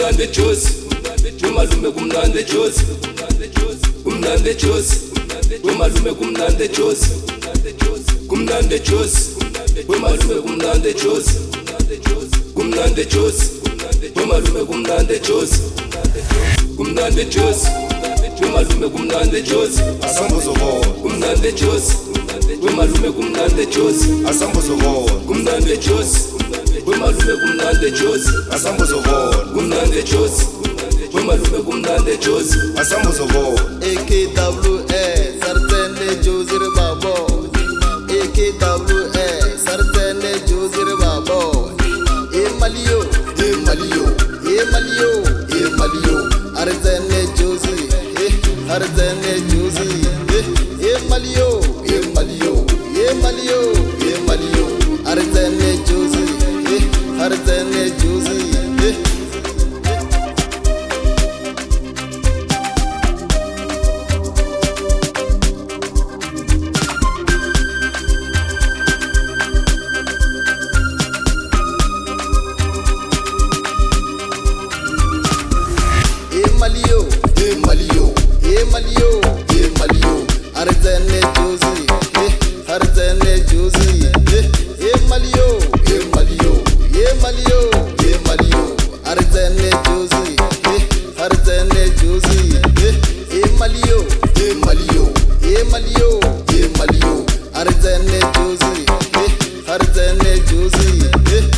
kumnande Josi, umalume kumnande Josi, kumnande Josi, umalume kumnande Josi, kumnande Josi, umalume kumnande Josi, kumnande Josi, umalume kumnande Josi, kumnande Josi, umalume kumnande Josi, asambuzobona kumnande Josi, umalume kumnande Josi, asambuzobona kumnande Josi, umalume kumnande Josi, asambuzobona kumnande Josi, umalume kumnande Josi, asambuzobona AKWA sartene Josir Babo, AKWA sartene Josir Babo. Malio, Malio, Malio, Malio, Arzene Josi, Arzene Josi, Malio, Malio, Malio, Malio, Arzene Josi, Arzene Josi. Malio, Malio, Malio, Malio, Arzene Josi, Arzene Josi, Malio, Malio, Malio, Malio, Arzene Josi, Arzene Josi, Malio, Malio, Malio, Malio, Arzene Josi, Arzene Josi.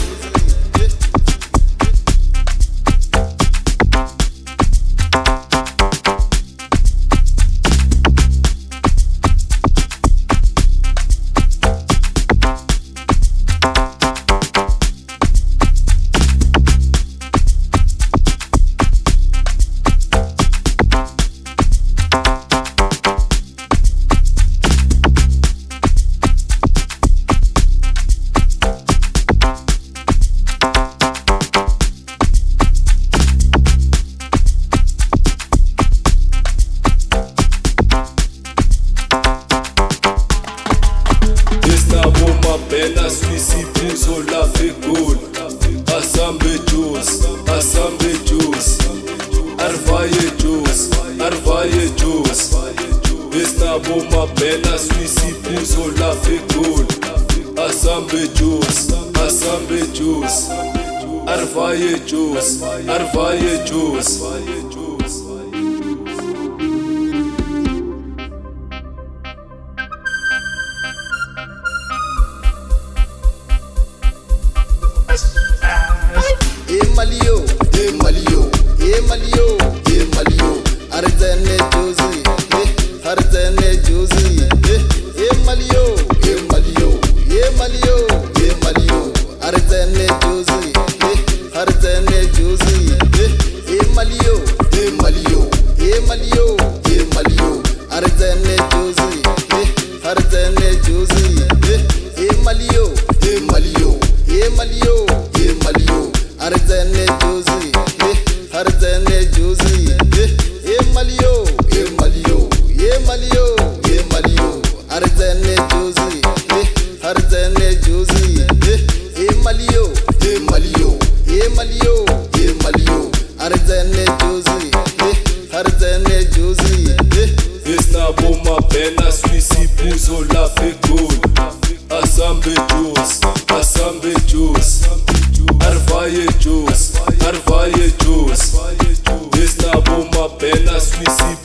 Bena Swisi Puzo la Fegul, Asambe Jus, Asambe Jus, Arvaye Jus, Arvaye Jus. Vesna Boma Bena Swisi Puzo la Fegul, Asambe Jus, Asambe Jus, Arvaye Jus, Arvaye Jus. Malio, Malio, Malio, Malio, Arzene Josi, Arzene Josi, Malio, Malio, Malio, Malio, Arzene Josi, Arzene Josi, Malio, Malio, Malio, Malio, Arzene Josi, Arzene Josi, Malio, Malio, Malio, Malio, Arzene Josi, Arzene Josi, Malio, Malio, Malio, Malio, Arzene Josi, Arzene Josi, Malio, Malio, Malio, Malio, Arzene Josi, Arzene Josi. Vesna Boma Bena Swisi Puzo la Fegul, Asambe Jus, Asambe Jus, Arvaye Jus, Arvaye Jus. Vesna Boma Bena Swisi